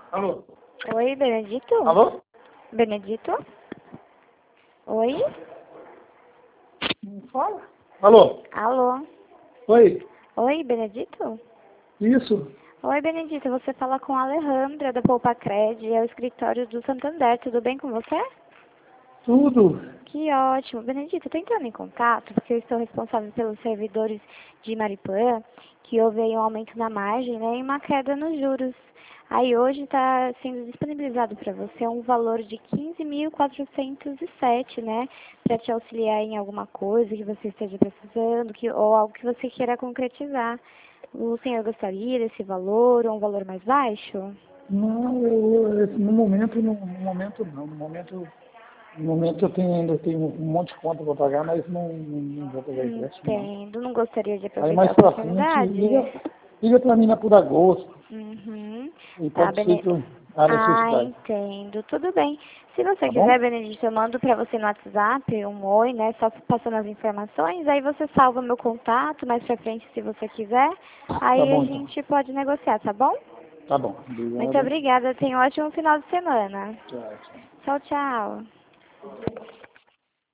Alô? Oi, Benedito? Alô? Benedito? Oi? Não fala? Alô? Alô? Oi? Oi, Benedito? Isso? Oi, Benedito, você fala com a Alejandra da Poupa Cred, é o escritório do Santander, tudo bem com você? Tudo? Que ótimo. Benedito, tô entrando em contato porque eu estou responsável pelos servidores de Mariplã, que houve aí um aumento na margem, né, e uma queda nos juros. Aí hoje está sendo disponibilizado para você um valor de 15.407, né, para te auxiliar em alguma coisa que você esteja precisando, ou algo que você queira concretizar. O senhor gostaria desse valor ou um valor mais baixo? Não, no momento, no momento eu ainda tenho um monte de conta para pagar, mas não vou pegar empréstimo não. Entendo. Não gostaria de Aí aproveitar mais a pra frente, oportunidade? liga para mim lá por agosto, Uhum. e Tá, pode ser que eu a necessidade, entendo. Tudo bem. Se você tá quiser, bom? Benedito, eu mando pra você no WhatsApp um oi, né? Só passando as informações. Aí você salva meu contato mais pra frente, se você quiser. Tá Aí a bom então. gente pode negociar, tá bom? Tá bom. Muito Obrigado. obrigada. Tenha um ótimo final de semana. Tchau, tchau. Tchau, tchau.